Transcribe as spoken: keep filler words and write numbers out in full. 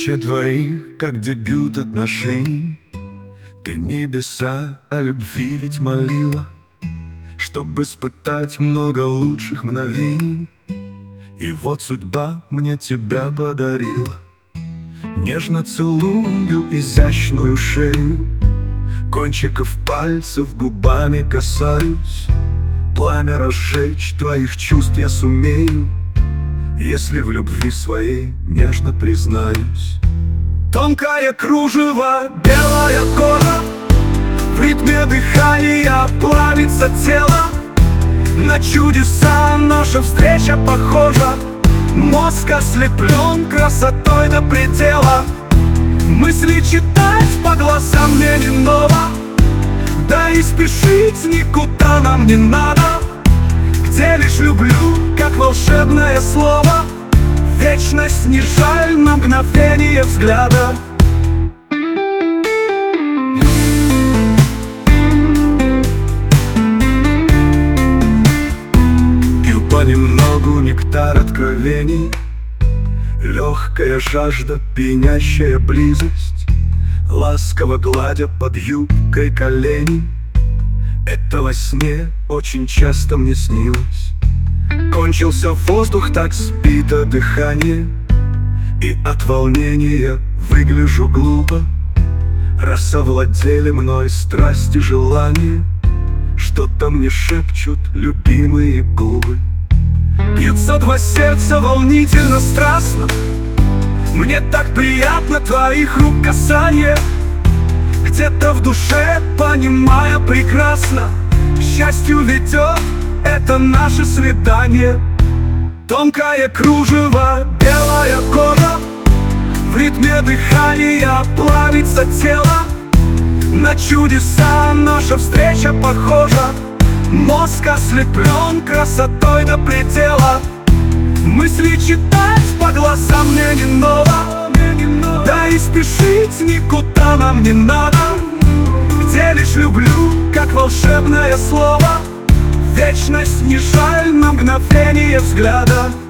Встреча двоих, как дебют отношений. Ты небеса о любви ведь молила, чтобы испытать много лучших мгновений. И вот судьба мне тебя подарила. Нежно целую изящную шею, кончиков пальцев губами касаюсь. Пламя разжечь твоих чувств я сумею, если в любви своей нежно признаюсь. Тонкое кружево, белая кожа, в ритме дыхания плавится тело. На чудеса наша встреча похожа. Мозг ослеплен красотой до предела. Мысли читать по глазам мне не ново, да и спешить никуда нам не надо. Где лишь люблю, как волшебное слово, вечность не жаль на мгновение взгляда. Пью понемногу нектар откровений, легкая жажда, пьянящая близость, ласково гладя под юбкой колени. Это во сне очень часто мне снилось. Кончился воздух, так сбито дыхание, и от волнения выгляжу глупо. Раз овладели мной страсть и желание, что-то мне шепчут любимые губы. Бьются два сердца волнительно, страстно. Мне так приятно твоих рук касание. Где-то в душе, понимая прекрасно, к счастью ведет это наше свидание. Тонкое кружево, белая кожа, в ритме дыхания плавится тело. На чудеса наша встреча похожа. Мозг ослеплен красотой до предела. Мысли читать по глазам мне не ново, да и спешить никуда нам не надо. Где лишь люблю, как волшебное слово, вечность не жаль на мгновение взгляда.